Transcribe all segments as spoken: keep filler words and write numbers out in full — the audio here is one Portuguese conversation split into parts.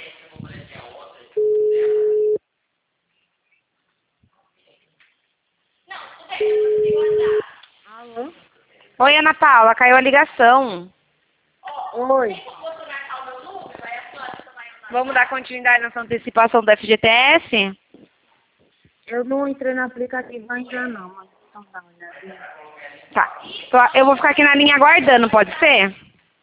Alô? Oi, Ana Paula, caiu a ligação. Oi. Vamos dar continuidade nessa antecipação do F G T S? Eu não entrei no aplicativo ainda não, mas então dá uma olhadinha. Tá. Tô- Eu vou ficar aqui na linha aguardando, pode ser?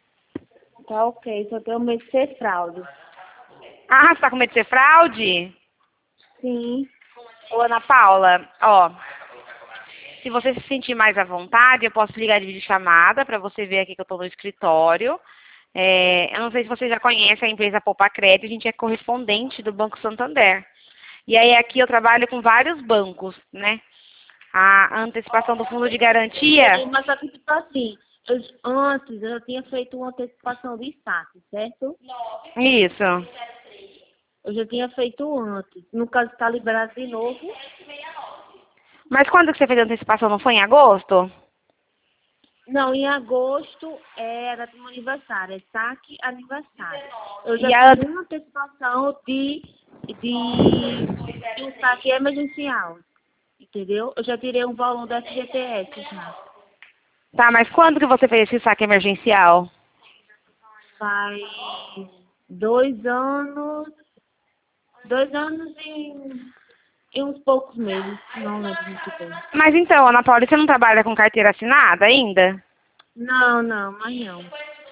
Tá ok, só tenho medo de ser fraude. Ah, você tá com medo de ser fraude? Sim. Ô, Ana Paula, ó, se você se sentir mais à vontade, eu posso ligar de videochamada para você ver aqui que eu tô no escritório. É, eu não sei se você já conhece a empresa Poupa Crédito, a gente é correspondente do Banco Santander. E aí aqui eu trabalho com vários bancos, né? A antecipação do fundo de garantia. Mas só que tipo assim, eu, antes eu tinha feito uma antecipação de saque, certo? Isso. Eu já tinha feito antes. No caso está liberado de novo. Mas quando que você fez a antecipação? Não foi em agosto? Não, em agosto era do meu aniversário, é saque aniversário. Eu já E a, fiz uma antecipação de, de, de um saque emergencial, entendeu? Eu já tirei um valor da F G T S já. tá, mas quando que você fez esse saque emergencial? Faz dois anos, dois anos e, e uns poucos meses, não lembro muito bem. Mas então, Ana Paula, você não trabalha com carteira assinada ainda? Não, não, mas não.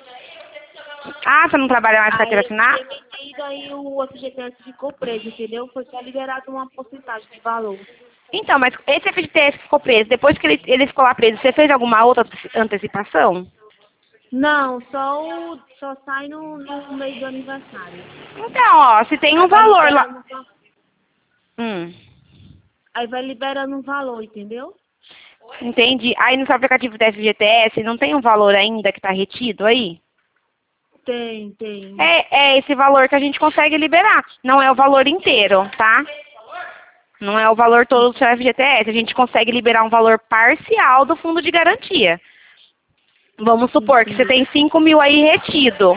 Ah, você não trabalha mais com carteira Aí eu fui assinada? demitido, aí o F G T S ficou preso, entendeu? Foi só liberado uma porcentagem de valor. Então, mas esse F G T S que ficou preso, depois que ele, ele ficou lá preso, você fez alguma outra antecipação? Não, só, o, só sai no, no mês do aniversário. Então, ó, se tem Aí um vai valor lá. liberando, va- Hum, aí vai liberando um valor, entendeu? entendi. Aí no seu aplicativo da F G T S não tem um valor ainda que está retido aí? Tem, tem. É, é esse valor que a gente consegue liberar. Não é o valor inteiro, tá? Não é o valor todo do seu F G T S. A gente consegue liberar um valor parcial do fundo de garantia. Vamos supor que você Entendi. tem cinco mil aí retido.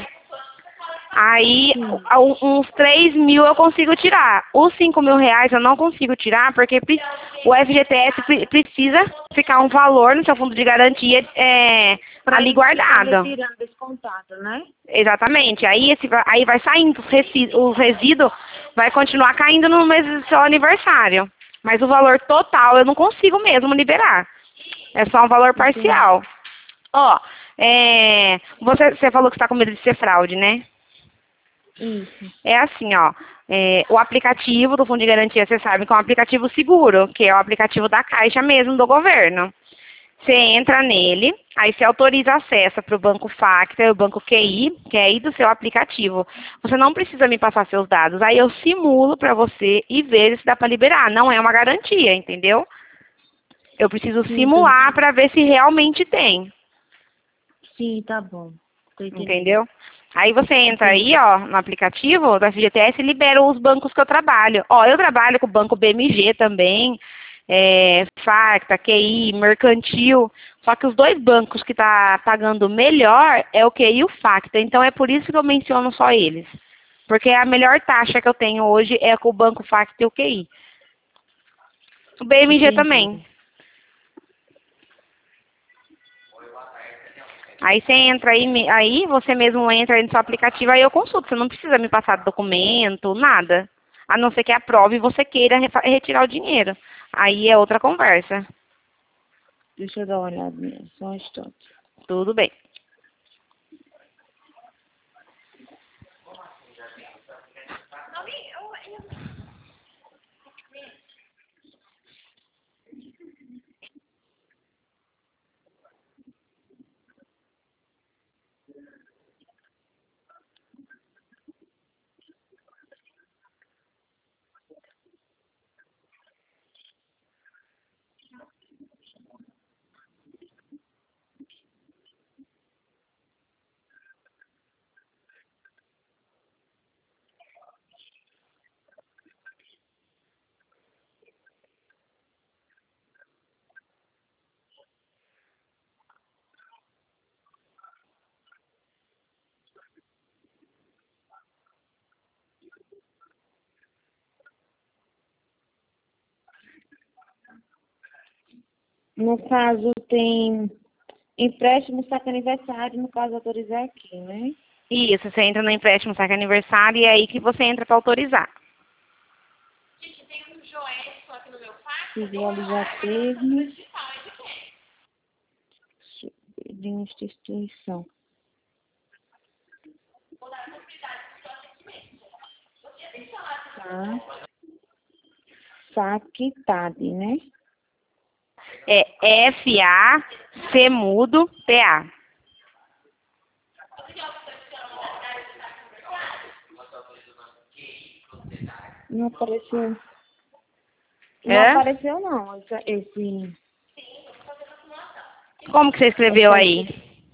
Aí, Sim, a- uns três mil eu consigo tirar. Os cinco mil reais eu não consigo tirar porque pre- o F G T S pre- precisa ficar um valor no seu fundo de garantia é, pra ali ele ficar guardado. retirando descontado, né? Exatamente. Aí, esse, va- aí vai saindo, os resi- o resíduo vai continuar caindo no mês do seu aniversário. Mas o valor total eu não consigo mesmo liberar. É só um valor Entendi. parcial. Ó, é, você, você falou que está com medo de ser fraude, né? Isso. É assim, ó. É, o aplicativo do Fundo de Garantia, você sabe que é um aplicativo seguro, que é o aplicativo da Caixa mesmo, do governo. Você entra nele, aí você autoriza acesso para o Banco Factor, o Banco Q I, que é aí do seu aplicativo. Você não precisa me passar seus dados. Aí eu simulo para você e vejo se dá para liberar. Não é uma garantia, entendeu? Eu preciso Sim, tô simular entendendo. para ver se realmente tem, Sim, tá bom. Tô entendendo. entendeu? Aí você entra aí, Entendi. ó, no aplicativo da F G T S e libera os bancos que eu trabalho. Ó, eu trabalho com o Banco B M G também, é, Facta, Q I, Mercantil. Só que os dois bancos que tá pagando melhor é o Q I e o Facta. Então é por isso que eu menciono só eles. Porque a melhor taxa que eu tenho hoje é com o Banco Facta e o Q I. O B M G também. Entendi. Aí você entra aí, me- aí você mesmo entra aí no seu aplicativo, aí eu consulto. Você não precisa me passar documento, nada. A não ser que aprove e você queira refa- retirar o dinheiro. Aí é outra conversa. Deixa eu dar uma olhadinha, só um instante. Tudo bem. No caso, tem empréstimo, saque aniversário, no caso, autorizar aqui, né? Isso, você entra no empréstimo saque aniversário e é aí que você entra para autorizar. Visualizar termos. De instituição. Tá. Saque T A D, né? É F A C mudo T A. Não apareceu. Não É? apareceu, não. Esse, esse Como que você escreveu essa aí?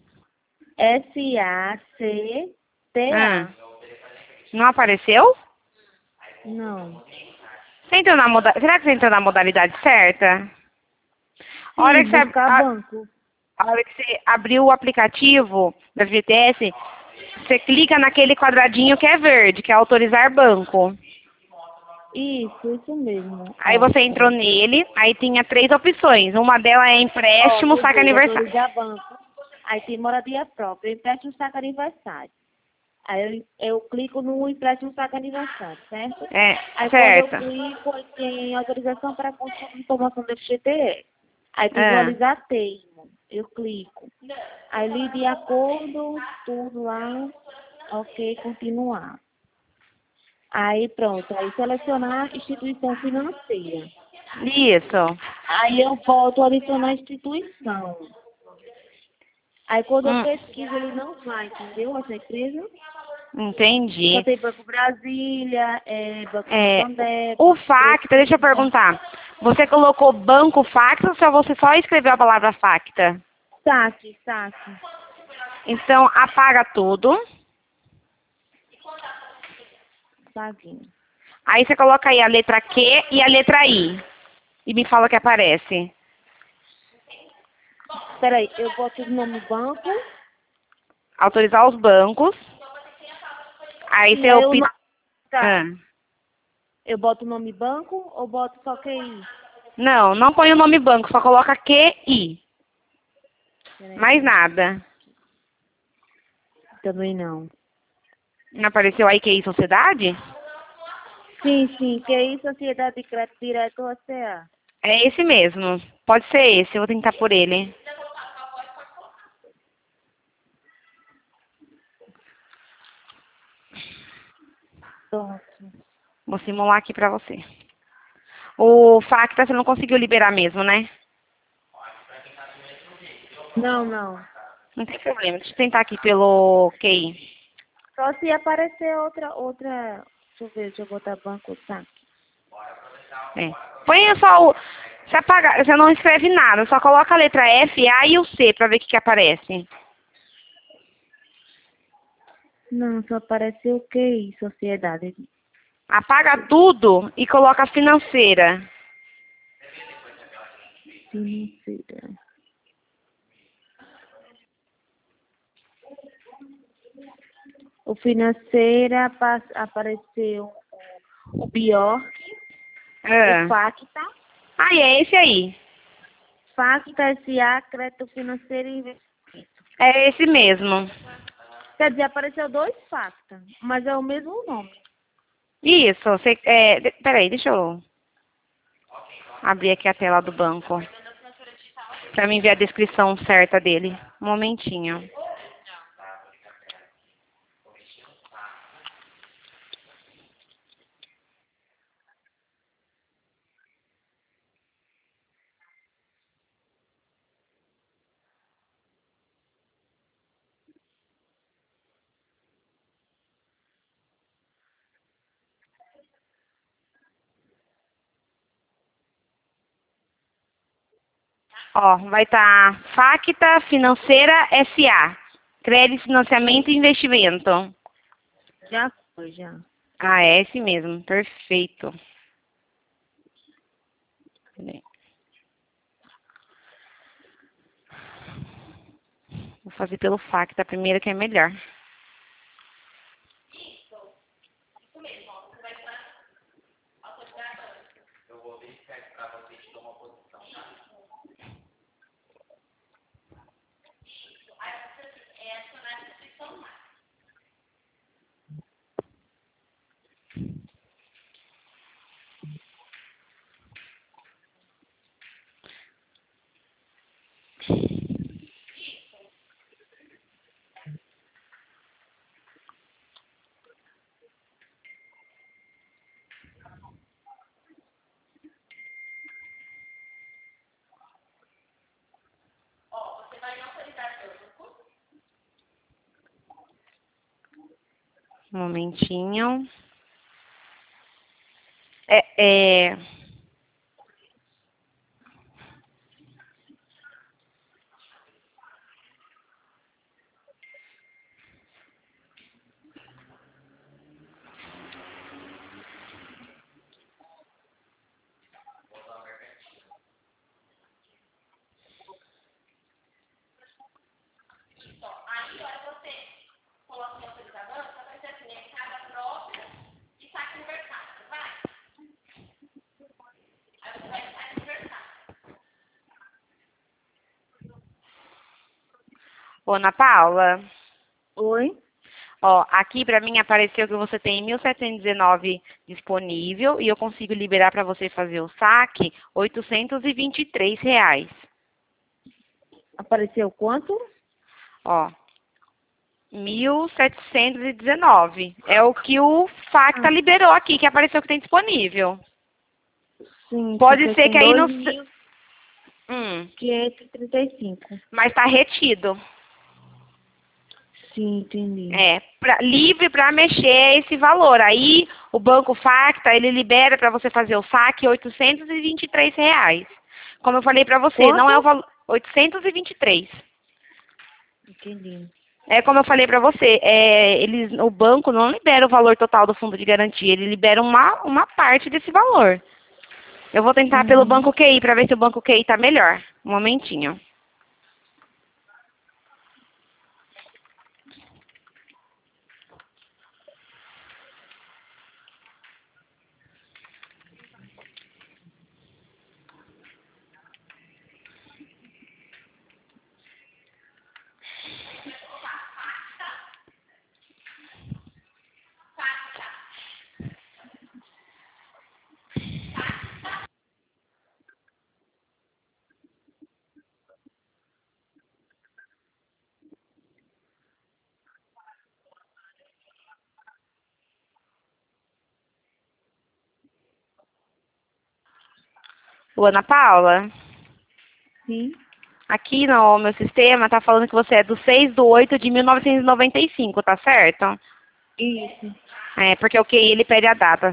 S A C T Ah, A. não apareceu? Não. Você entrou na moda... Será que você entrou na modalidade certa? A hora Sim, que você, ab- buscar a, banco. a hora que você abriu o aplicativo da F G T S, você clica naquele quadradinho que é verde, que é autorizar banco. Isso, isso mesmo. Aí Ó, você entrou peraí. nele, aí tinha três opções. Uma delas é Ó, empréstimo, no saque verde, aniversário. autorizar banco. Aí tem moradia própria, empréstimo saque aniversário. Aí eu, eu clico no empréstimo saque aniversário, certo? É, Aí quando eu certo. clico, aí tem autorização para consulta de informação do F G T S. Aí Ah, visualizar termo. Eu clico. Aí li de acordo, tudo lá. Ok, continuar. Aí pronto, aí selecionar instituição financeira. isso. Aí eu volto a adicionar instituição. Aí quando eu Hum, pesquiso, ele não vai, entendeu? Essa empresa. Só entendi. tem Banco Brasília, é, Banco É, Santander, o Banco Facta, deixa eu Precisa. perguntar. Você colocou banco Facta ou só você só escreveu a palavra Facta? Saque, saque. Então, apaga tudo. Saquinho. Aí você coloca aí a letra Q e a letra I. E me fala o que aparece. Peraí, eu boto o nome banco. Autorizar os bancos. Aí Sim, você aí eu, opta... no- tá. Ah. Eu boto o nome banco ou boto só Q I? Não, não põe o nome banco, só coloca Q I. Mais Peraí. nada. Também não. Não apareceu aí Q I Sociedade? Sim, sim. Q I, Sociedade de Crédito Direto ou C A. É esse mesmo. Pode ser esse, eu vou tentar por ele. Pronto. Vou simular aqui pra você. O Facta você não conseguiu liberar mesmo, né? Não, não. Não tem problema. Deixa eu tentar aqui pelo Q I. Só se aparecer outra, outra. Deixa eu ver, deixa eu botar banco, tá? É. Põe só o... Você, apaga, você não escreve nada, só coloca a letra F, A e o C pra ver o que, que aparece. Não, só apareceu o Q I, Sociedade Apaga tudo e coloca financeira. Financeira. O financeira pa- apareceu o Bjork, o Ah, Facta, ah é esse aí. Facta S A, Crédito Financeiro e Investimento. É esse mesmo. Quer dizer, apareceu dois Facta, mas é o mesmo nome. Isso, você... É, de- peraí, deixa eu abrir aqui a tela do banco. Pra mim ver a descrição certa dele. Um momentinho. Ó, vai estar Facta Financeira S A. Crédito, financiamento e investimento. Já foi, já. Ah, é esse mesmo. Perfeito. Peraí. Vou fazer pelo Facta primeiro, que é melhor. Um momentinho. É, é... Ô, Ana Paula, Oi? ó, aqui pra mim apareceu que você tem mil setecentos e dezenove disponível e eu consigo liberar pra você fazer o saque oitocentos e vinte e três reais. Apareceu quanto? Ó, mil setecentos e dezenove. É o que o Facta Ah, liberou aqui, que apareceu que tem disponível. sim, Pode porque ser que tem aí dois no... mil Hum, quinhentos e trinta e cinco. mas tá retido. Sim, entendi. É, pra, livre para mexer esse valor. Aí o Banco Facta, ele libera para você fazer o saque oitocentos e vinte e três reais. Como eu falei para você, não Quanto? é o valor... oitocentos e vinte e três. Entendi. É como eu falei para você, é, eles, o banco não libera o valor total do fundo de garantia, ele libera uma, uma parte desse valor. Eu vou tentar pelo Uhum. Banco Q I para ver se o Banco Q I tá melhor. Um momentinho. Ô, Ana Paula, Sim, aqui no meu sistema tá falando que você é do seis de oito de mil novecentos e noventa e cinco, tá certo? isso. É, porque o Q I ele pede a data.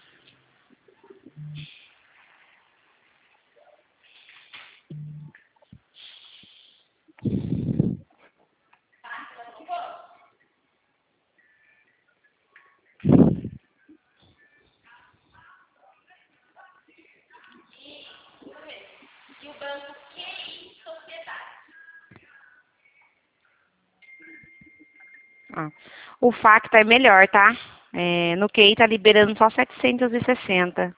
Ah, o Facta é melhor, tá? É, no Q I tá liberando só setecentos e sessenta.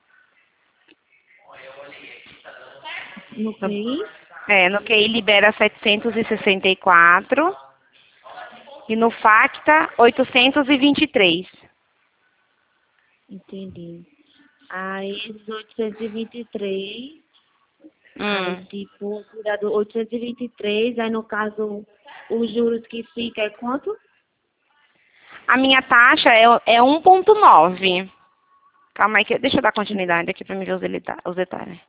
No No, Q I? é, no Q I libera setecentos e sessenta e quatro e no Facta oitocentos e vinte e três. Entendi. Aí, esses oitocentos e vinte e três, aí, Hum. tipo, tirar do oitocentos e vinte e três, aí, no caso, os juros que fica é quanto? A minha taxa é, é um ponto nove. Calma aí, que, deixa eu dar continuidade aqui para me ver os, delita- os detalhes.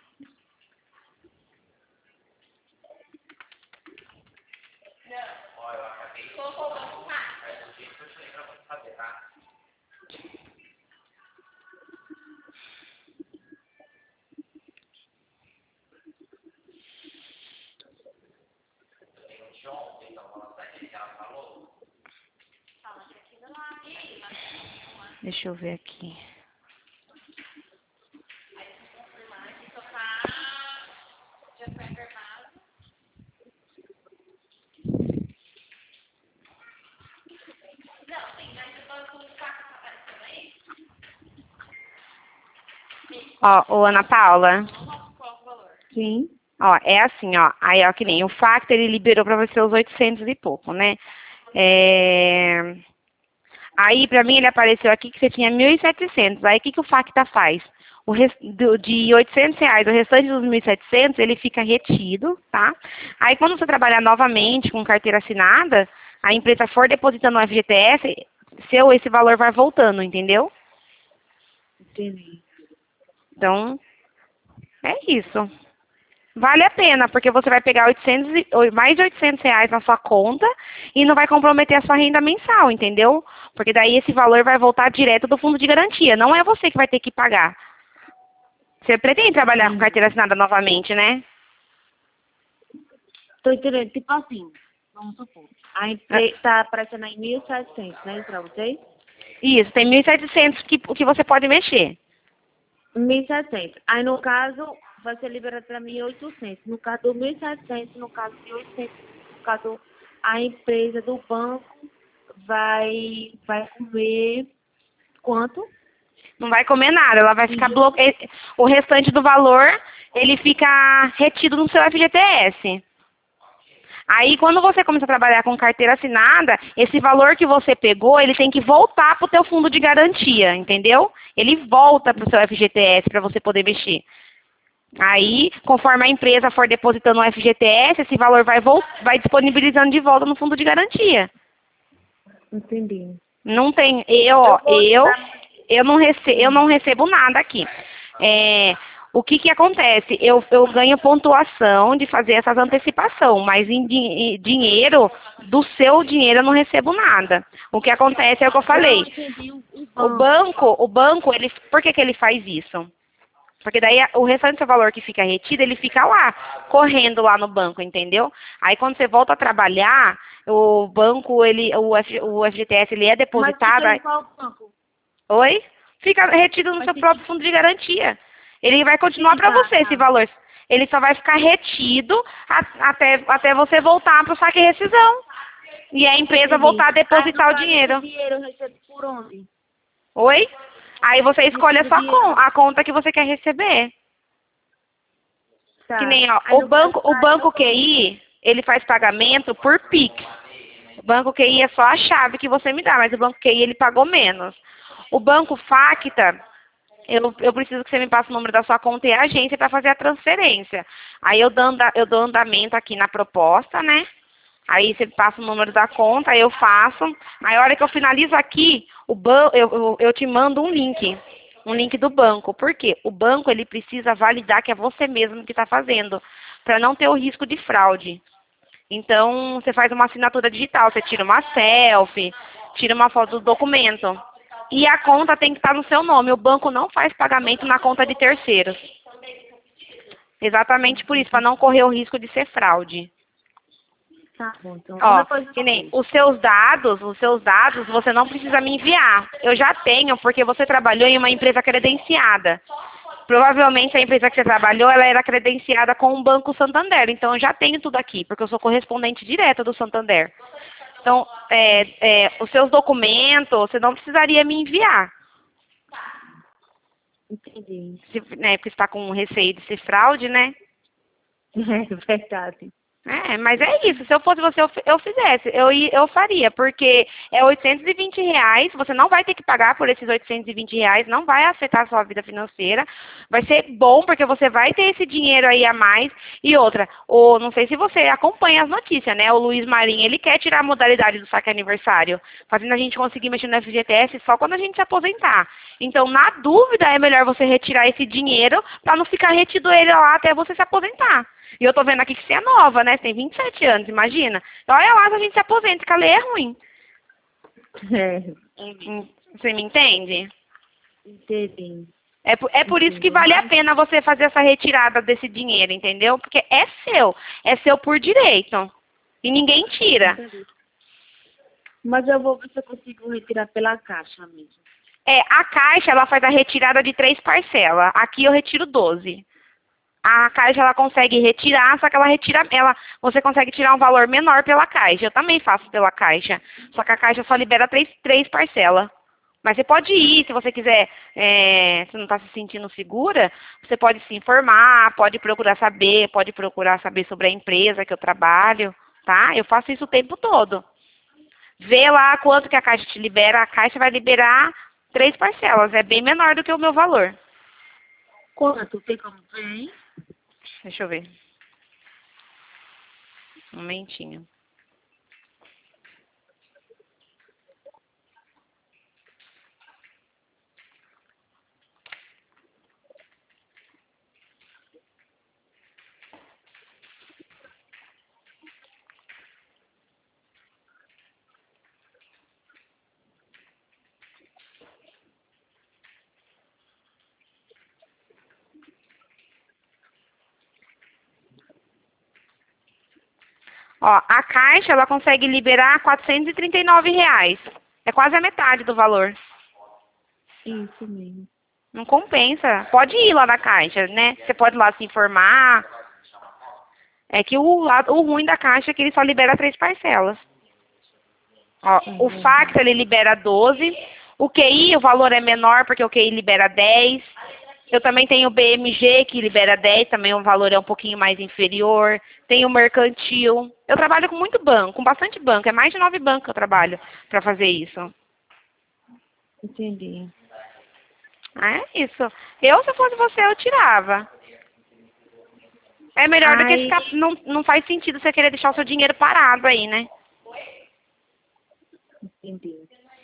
Deixa eu ver aqui. Ó, ô Ana Paula, Sim. ó, é assim, ó. Aí, ó, que nem o Facta, ele liberou para você os oitocentos e pouco, né? É... Aí, pra mim, ele apareceu aqui que você tinha mil e setecentos. Aí, o que, que o Facta faz? O res- do- de oitocentos reais, o restante dos mil e setecentos, ele fica retido, tá? Aí, quando você trabalhar novamente com carteira assinada, a empresa for depositando o F G T S, seu, esse valor vai voltando, entendeu? Entendi. Então, é isso. Vale a pena, porque você vai pegar oitocentos, e- oi, mais de oitocentos reais na sua conta e não vai comprometer a sua renda mensal, entendeu? Porque daí esse valor vai voltar direto do fundo de garantia. Não é você que vai ter que pagar. Você pretende trabalhar com Entendi. carteira assinada novamente, né? Tô entendendo. Tipo assim, vamos supor. A empresa tá aparecendo aí mil e setecentos, né, pra vocês? Isso, tem mil e setecentos que, que você pode mexer. mil e setecentos. Aí, no caso, vai ser liberado para mim oitocentos. No caso do mil e setecentos, no caso de oitocentos, no caso, a empresa do banco vai, vai comer quanto? Não vai comer nada, ela vai ficar bloqueada. O restante do valor, ele fica retido no seu F G T S. Aí, quando você começa a trabalhar com carteira assinada, esse valor que você pegou, ele tem que voltar para o teu fundo de garantia, entendeu? Ele volta para o seu F G T S para você poder mexer. Aí, conforme a empresa for depositando o F G T S, esse valor vai, vol- vai disponibilizando de volta no fundo de garantia. Entendi. Não tem, eu, Eu ó, vou eu, tirar. eu não recebo, eu não recebo nada aqui. É, o que que acontece? Eu, eu ganho pontuação de fazer essas antecipação, mas em, din- em dinheiro, do seu dinheiro eu não recebo nada. O que acontece é o que eu Não, falei. entendi o, o O banco. banco, o banco, ele, por que que ele faz isso? Porque daí a- o restante do valor que fica retido, ele fica lá, correndo lá no banco, entendeu? Aí quando você volta a trabalhar, o banco, ele, o, F, o F G T S, ele é Mas fica depositado. em aí- qual banco? Oi? Fica retido no Mas seu fica, próprio fundo de garantia. Ele vai continuar para fica, você esse tá. valor. Ele só vai ficar retido a- até, até você voltar para o saque e rescisão. E a empresa Entendi. voltar a Aí, no depositar o caso, esse dinheiro. dinheiro eu recebo por onde? Oi? Aí você escolhe a Esse sua con- dinheiro. a conta que você quer receber. Que Tá. nem, ó, Aí, o no caso, banco, o vai no banco banco. Q I, ele faz pagamento por Pix. O banco Q I é só a chave que você me dá, mas o banco Q I ele pagou menos. O banco Facta, eu, eu preciso que você me passe o número da sua conta e a agência para fazer a transferência. Aí eu dou, anda- eu dou andamento aqui na proposta, né? Aí você passa o número da conta, aí eu faço. Aí a hora que eu finalizo aqui, o ban eu, eu, eu te mando um link. Um link do banco. Por quê? O banco ele precisa validar que é você mesmo que está fazendo, para não ter o risco de fraude. Então, você faz uma assinatura digital, você tira uma selfie, tira uma foto do documento. E a conta tem que estar no seu nome. O banco não faz pagamento na conta de terceiros. Exatamente por isso, para não correr o risco de ser fraude. Tá bom, então. Ó, Uma coisa que de nem vez. os seus dados, os seus dados você não precisa me enviar. Eu já tenho, porque você trabalhou em uma empresa credenciada. Provavelmente a empresa que você trabalhou, ela era credenciada com o Banco Santander. Então eu já tenho tudo aqui, porque eu sou correspondente direta do Santander. Então, é, é, os seus documentos, você não precisaria me enviar. Entendi. Se, né, porque você está com receio de ser fraude, né? É verdade. É, mas é isso. Se eu fosse você, eu, fi- eu fizesse. Eu, i- eu faria, porque é oitocentos e vinte reais. Você não vai ter que pagar por esses oitocentos e vinte reais. Não vai afetar a sua vida financeira. Vai ser bom, porque você vai ter esse dinheiro aí a mais. E outra, o, não sei se você acompanha as notícias, né? O Luiz Marinho, ele quer tirar a modalidade do saque aniversário, fazendo a gente conseguir mexer no F G T S só quando a gente se aposentar. Então, na dúvida, é melhor você retirar esse dinheiro para não ficar retido ele lá até você se aposentar. E eu tô vendo aqui que você é nova, né? Você tem vinte e sete anos, imagina. Então, olha lá se a gente se aposenta, que a lei é ruim. É. Hum, Você me entende? Entendi. É por, é por isso que Entendi. vale a Mas, pena você fazer essa retirada desse dinheiro, entendeu? Porque é seu. É seu por direito. E ninguém tira. entendi. Mas eu vou ver se eu consigo retirar pela caixa mesmo. É, a Caixa, ela faz a retirada de três parcelas. Aqui eu retiro doze. A Caixa, ela consegue retirar, só que ela retira, ela, você consegue tirar um valor menor pela Caixa. Eu também faço pela Caixa. Só que a Caixa só libera três, três parcelas. Mas você pode ir, se você quiser, é, se não está se sentindo segura, você pode se informar, pode procurar saber, pode procurar saber sobre a empresa que eu trabalho, tá? Eu faço isso o tempo todo. Vê lá quanto que a Caixa te libera, a Caixa vai liberar três parcelas, é bem menor do que o meu valor. Quanto? Tem como ver, hein? Deixa eu ver. Um momentinho. Ó, a Caixa, ela consegue liberar quatrocentos e trinta e nove reais. É quase a metade do valor. Isso mesmo. Não compensa. Pode ir lá na Caixa, né? Você pode ir lá se informar. É que o, lado- o ruim da Caixa é que ele só libera três parcelas. Ó, É o fax, verdade. ele libera doze. O Q I, o valor é menor porque o Q I libera dez. Eu também tenho o B M G, que libera dez, também o valor é um pouquinho mais inferior. Tem o mercantil. Eu trabalho com muito banco, com bastante banco. É mais de nove bancos que eu trabalho para fazer isso. Entendi. É isso. Eu, se eu fosse você, eu tirava. É melhor do que Aí, ficar... Não, não faz sentido você querer deixar o seu dinheiro parado aí, né? entendi.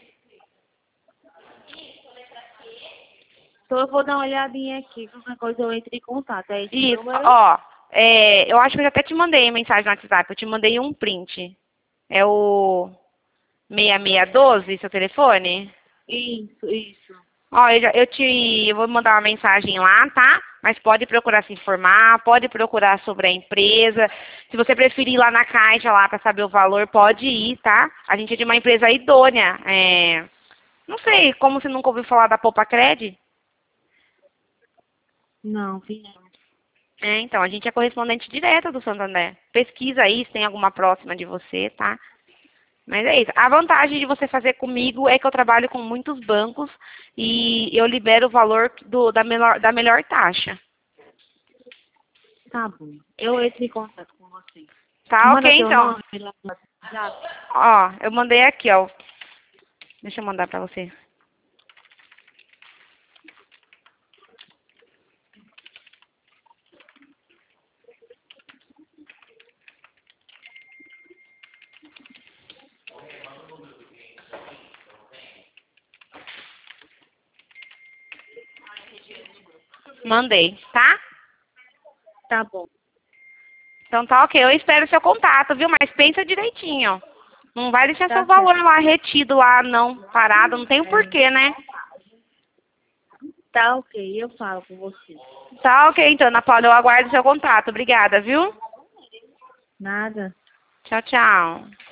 Então eu vou dar uma olhadinha aqui, qualquer coisa eu entro em contato. É esse Isso, número? ó. É, eu acho que eu até te mandei mensagem no WhatsApp. Eu te mandei um print. É o seis seis um dois, seu telefone? Isso, isso. Ó, eu, já, eu te eu vou mandar uma mensagem lá, tá? Mas pode procurar se informar, pode procurar sobre a empresa. Se você preferir ir lá na Caixa lá para saber o valor, pode ir, tá? A gente é de uma empresa idônea. É, não sei, como você nunca ouviu falar da Poupa Cred? Não, vi não. É, então, a gente é correspondente direta do Santander. Pesquisa aí se tem alguma próxima de você, tá? Mas é isso. A vantagem de você fazer comigo é que eu trabalho com muitos bancos e eu libero o valor do, da, melhor, da melhor taxa. Tá bom. Eu entro em contato com você. Tá ok, Manda teu então. nome lá no WhatsApp. Ó, eu mandei aqui, ó. Deixa eu mandar pra você. Mandei, tá? Tá bom. Então tá ok. Eu espero o seu contato, viu? Mas pensa direitinho. Não vai deixar seu Tá valor certo. lá retido lá, não. Parado. Não tem o É. porquê, né? Tá ok, eu falo com você. Tá ok, então, Ana Paula. Eu aguardo o seu contato. Obrigada, viu? Nada. Tchau, tchau.